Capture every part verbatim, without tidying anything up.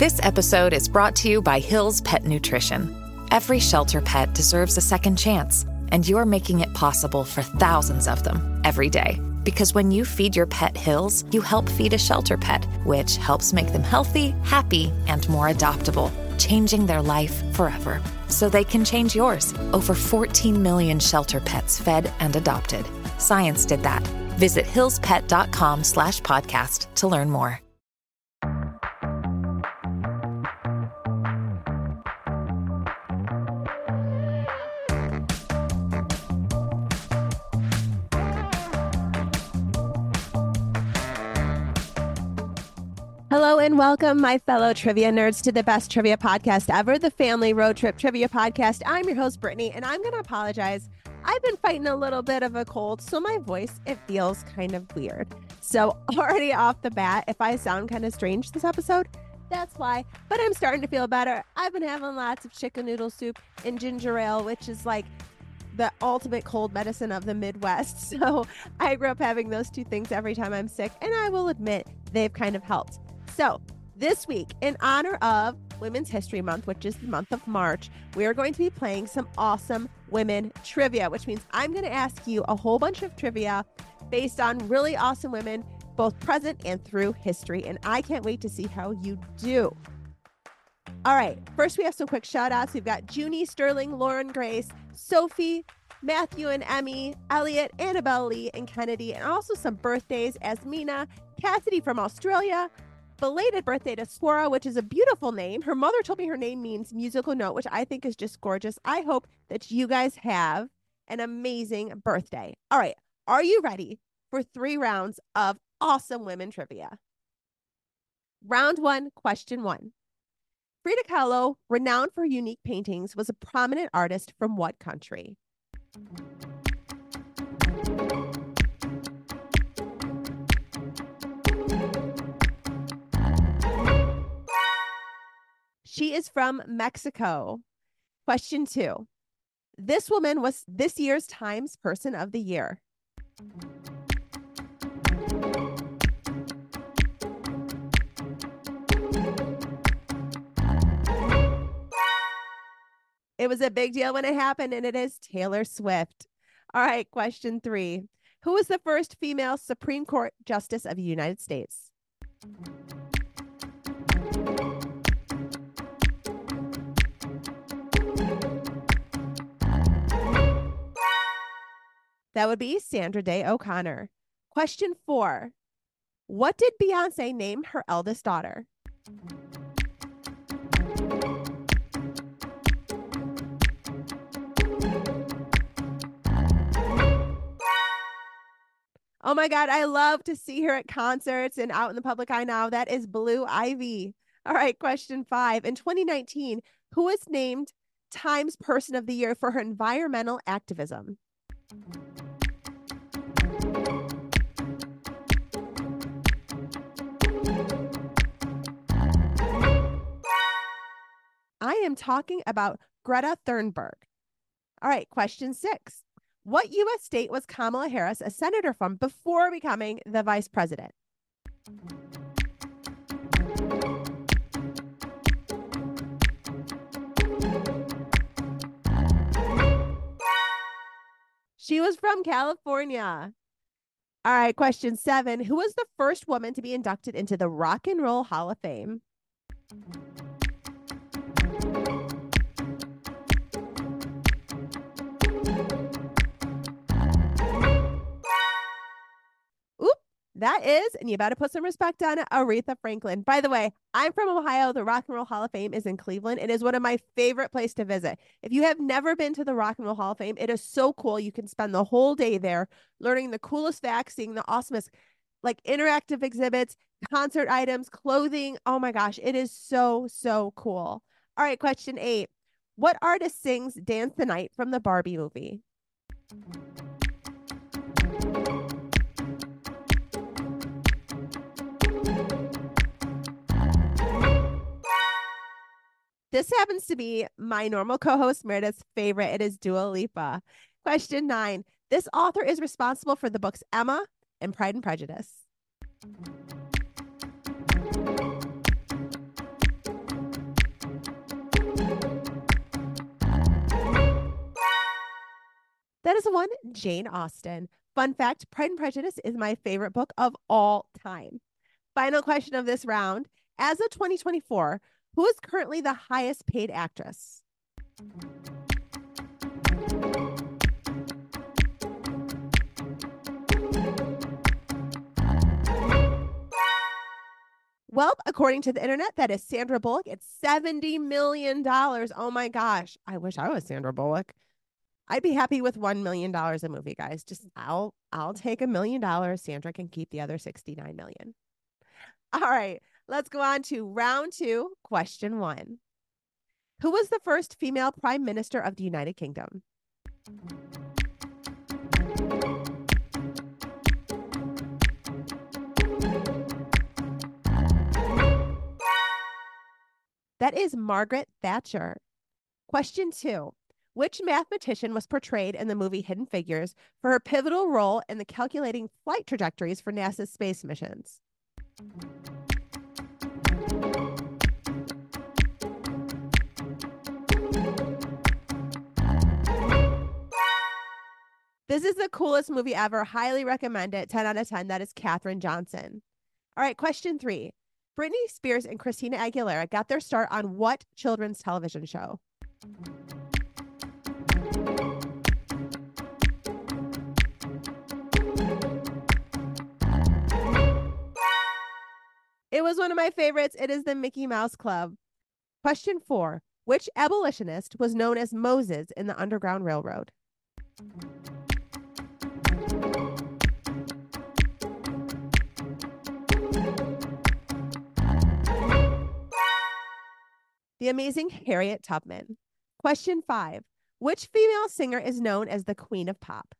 This episode is brought to you by Hill's Pet Nutrition. Every shelter pet deserves a second chance, and you're making it possible for thousands of them every day. Because when you feed your pet Hill's, you help feed a shelter pet, which helps make them healthy, happy, and more adoptable, changing their life forever. So they can change yours. Over fourteen million shelter pets fed and adopted. Science did that. Visit hillspet.com slash podcast to learn more. Hello and welcome, my fellow trivia nerds, to the best trivia podcast ever, the Family Road Trip Trivia Podcast. I'm your host, Brittany, and I'm going to apologize. I've been fighting a little bit of a cold, so my voice, it feels kind of weird. So already off the bat, if I sound kind of strange this episode, that's why. But I'm starting to feel better. I've been having lots of chicken noodle soup and ginger ale, which is like the ultimate cold medicine of the Midwest. So I grew up having those two things every time I'm sick, and I will admit they've kind of helped. So this week, in honor of Women's History Month, which is the month of March, we are going to be playing some awesome women trivia, which means I'm going to ask you a whole bunch of trivia based on really awesome women, both present and through history. And I can't wait to see how you do. All right. First, we have some quick shout outs. We've got Junie, Sterling, Lauren, Grace, Sophie, Matthew and Emmy, Elliot, Annabelle Lee, and Kennedy, and also some birthdays: Asmina, Cassidy from Australia. Belated birthday to Swara, which is a beautiful name. Her mother told me her name means musical note, which I think is just gorgeous. I hope that you guys have an amazing birthday. All right. Are you ready for three rounds of awesome women trivia? Round one, question one. Frida Kahlo, renowned for unique paintings, was a prominent artist from what country? She is from Mexico. Question two. This woman was this year's Times Person of the Year. It was a big deal when it happened, and it is Taylor Swift. All right, question three. Who was the first female Supreme Court Justice of the United States? That would be Sandra Day O'Connor. Question four. What did Beyonce name her eldest daughter? Oh my God, I love to see her at concerts and out in the public eye now. That is Blue Ivy. All right, question five. In twenty nineteen, who was named Times Person of the Year for her environmental activism? I am talking about Greta Thunberg. All right, question six. What U S state was Kamala Harris a senator from before becoming the vice president? She was from California. All right, question seven. Who was the first woman to be inducted into the Rock and Roll Hall of Fame? That is, and you better put some respect on it, Aretha Franklin. By the way, I'm from Ohio. The Rock and Roll Hall of Fame is in Cleveland. It is one of my favorite places to visit. If you have never been to the Rock and Roll Hall of Fame, it is so cool. You can spend the whole day there learning the coolest facts, seeing the awesomest, like interactive exhibits, concert items, clothing. Oh my gosh, it is so, so cool. All right, question eight. What artist sings Dance the Night from the Barbie movie? This happens to be my normal co-host Meredith's favorite. It is Dua Lipa. Question nine. This author is responsible for the books Emma and Pride and Prejudice. is one Jane Austen. Fun fact, Pride and Prejudice is my favorite book of all time. Final question of this round. As of twenty twenty-four, who is currently the highest paid actress? Well, according to the internet, that is Sandra Bullock. It's seventy million dollars. Oh my gosh. I wish I was Sandra Bullock. I'd be happy with one million dollars a movie, guys. Just I'll I'll take a million dollars. Sandra can keep the other sixty-nine million. All right, let's go on to round two, question one. Who was the first female prime minister of the United Kingdom? That is Margaret Thatcher. Question two. Which mathematician was portrayed in the movie Hidden Figures for her pivotal role in the calculating flight trajectories for NASA's space missions? This is the coolest movie ever. Highly recommend it. ten out of ten. That is Katherine Johnson. All right, question three. Britney Spears and Christina Aguilera got their start on what children's television show? It was one of my favorites. It is the Mickey Mouse Club. Question four. Which abolitionist was known as Moses in the Underground Railroad? The amazing Harriet Tubman. Question five. Which female singer is known as the Queen of Pop?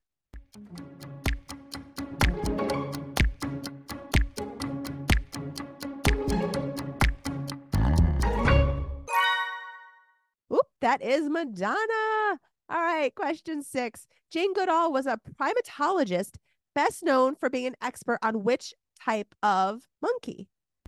Oop, that is Madonna. All right, question six. Jane Goodall was a primatologist best known for being an expert on which type of monkey?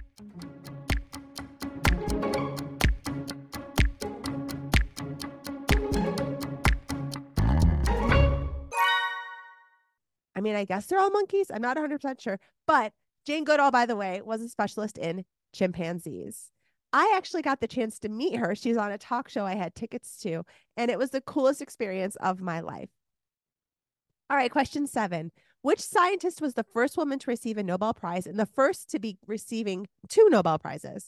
I mean, I guess they're all monkeys. I'm not one hundred percent sure. But Jane Goodall, by the way, was a specialist in chimpanzees. I actually got the chance to meet her. She's on a talk show I had tickets to, and it was the coolest experience of my life. All right, question seven. Which scientist was the first woman to receive a Nobel Prize and the first to be receiving two Nobel Prizes?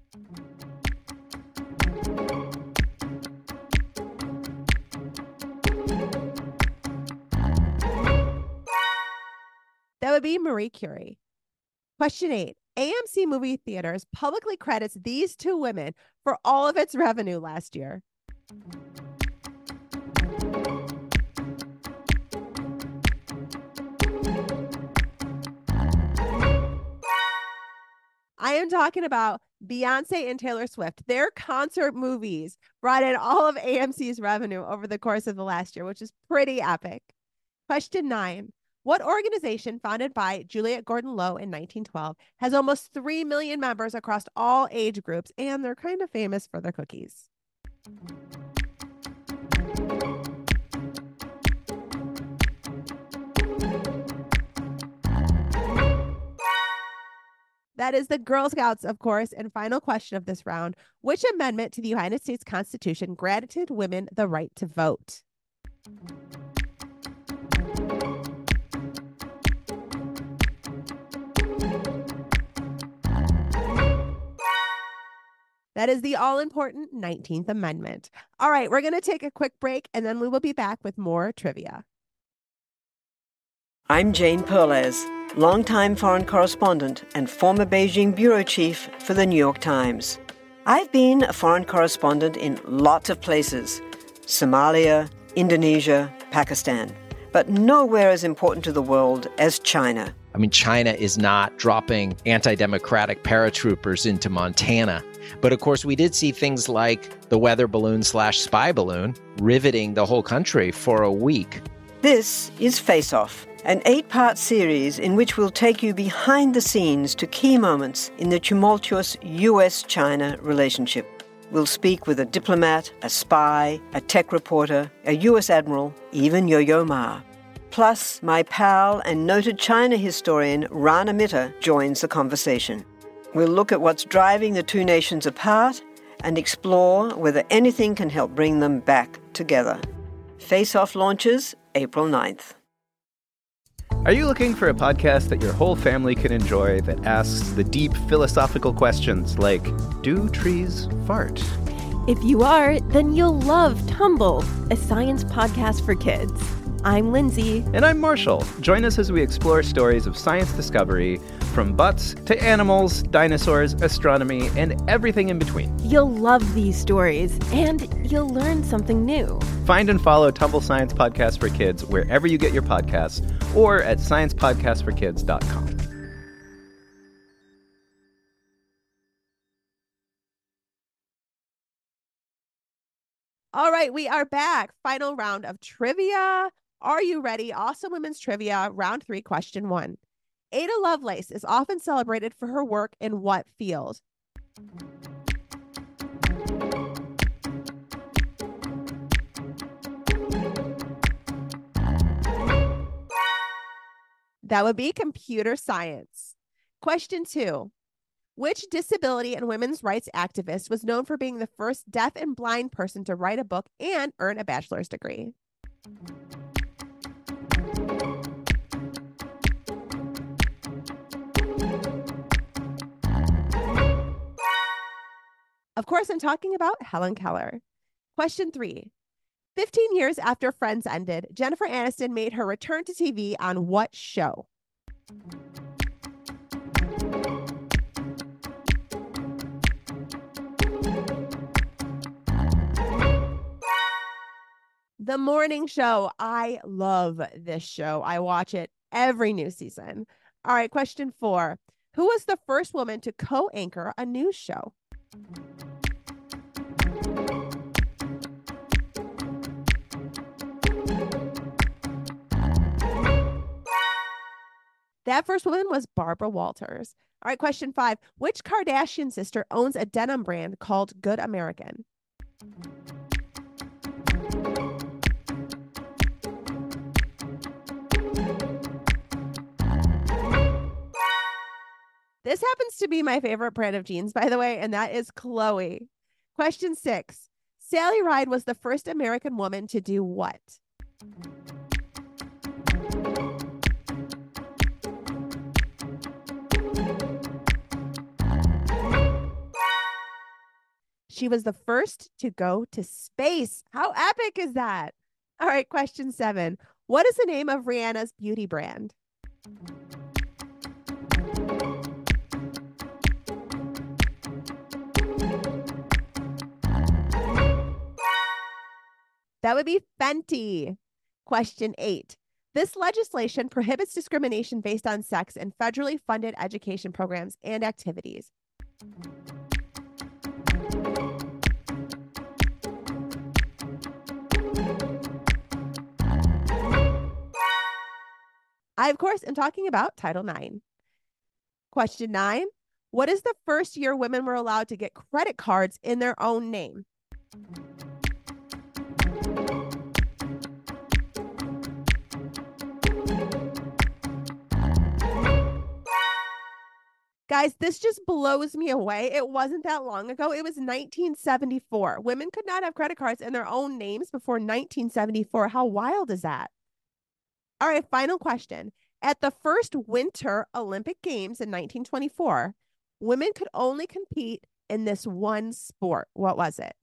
That would be Marie Curie. Question eight. A M C Movie Theaters publicly credits these two women for all of its revenue last year. I am talking about Beyonce and Taylor Swift. Their concert movies brought in all of A M C's revenue over the course of the last year, which is pretty epic. Question nine. What organization founded by Juliette Gordon-Low in nineteen twelve has almost three million members across all age groups, and they're kind of famous for their cookies? That is the Girl Scouts, of course. And final question of this round. Which amendment to the United States Constitution granted women the right to vote? That is the all-important nineteenth Amendment. All right, we're going to take a quick break, and then we will be back with more trivia. I'm Jane Perlez, longtime foreign correspondent and former Beijing bureau chief for the New York Times. I've been a foreign correspondent in lots of places: Somalia, Indonesia, Pakistan, but nowhere as important to the world as China. I mean, China is not dropping anti-democratic paratroopers into Montana. But of course, we did see things like the weather balloon slash spy balloon riveting the whole country for a week. This is Face Off, an eight-part series in which we'll take you behind the scenes to key moments in the tumultuous U S China relationship. We'll speak with a diplomat, a spy, a tech reporter, a U S admiral, even Yo-Yo Ma. Plus, my pal and noted China historian Rana Mitter joins the conversation. We'll look at what's driving the two nations apart and explore whether anything can help bring them back together. Face Off launches April ninth. Are you looking for a podcast that your whole family can enjoy that asks the deep philosophical questions like, do trees fart? If you are, then you'll love Tumble, a science podcast for kids. I'm Lindsay. And I'm Marshall. Join us as we explore stories of science discovery, from butts to animals, dinosaurs, astronomy, and everything in between. You'll love these stories, and you'll learn something new. Find and follow Tumble Science Podcast for Kids wherever you get your podcasts, or at science podcast for kids dot com. All right, we are back. Final round of trivia. Are you ready? Awesome Women's Trivia, round three, question one. Ada Lovelace is often celebrated for her work in what field? That would be computer science. Question two. Which disability and women's rights activist was known for being the first deaf and blind person to write a book and earn a bachelor's degree? Of course, I'm talking about Helen Keller. Question three. fifteen years after Friends ended, Jennifer Aniston made her return to T V on what show? The Morning Show. I love this show. I watch it every new season. All right, question four. Who was the first woman to co-anchor a news show? That first woman was Barbara Walters. All right, question five. Which Kardashian sister owns a denim brand called Good American? This happens to be my favorite brand of jeans, by the way, and that is Chloe. Question six. Sally Ride was the first American woman to do what? She was the first to go to space. How epic is that? All right, question seven. What is the name of Rihanna's beauty brand? That would be Fenty. Question eight. This legislation prohibits discrimination based on sex in federally funded education programs and activities. I, of course, am talking about Title nine. Question nine. What is the first year women were allowed to get credit cards in their own name? Guys, this just blows me away. It wasn't that long ago. It was nineteen seventy-four. Women could not have credit cards in their own names before nineteen seventy-four. How wild is that? All right, final question. At the first Winter Olympic Games in nineteen twenty-four, women could only compete in this one sport. What was it?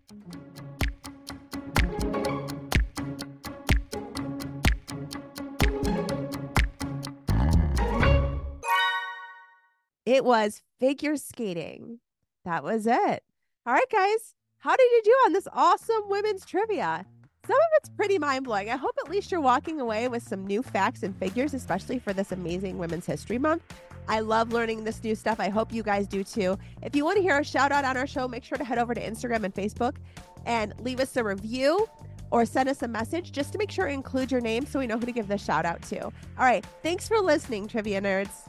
It was figure skating. That was it. All right, guys. How did you do on this awesome women's trivia? Some of it's pretty mind-blowing. I hope at least you're walking away with some new facts and figures, especially for this amazing Women's History Month. I love learning this new stuff. I hope you guys do too. If you want to hear a shout out on our show, make sure to head over to Instagram and Facebook and leave us a review or send us a message just to make sure to include your name so we know who to give this shout out to. All right. Thanks for listening, Trivia Nerds.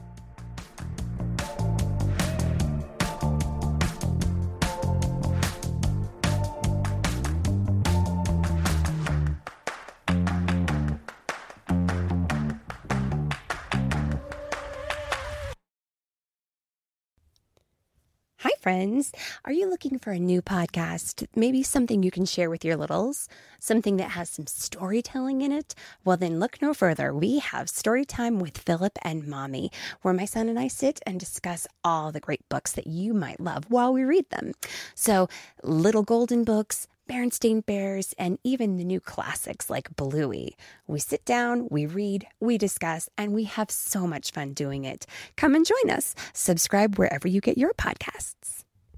friends. Are you looking for a new podcast? Maybe something you can share with your littles? Something that has some storytelling in it? Well, then look no further. We have Storytime with Philip and Mommy, where my son and I sit and discuss all the great books that you might love while we read them. So, Little Golden Books, Berenstain Bears, and even the new classics like Bluey. We sit down, we read, we discuss, and we have so much fun doing it. Come and join us. Subscribe wherever you get your podcasts.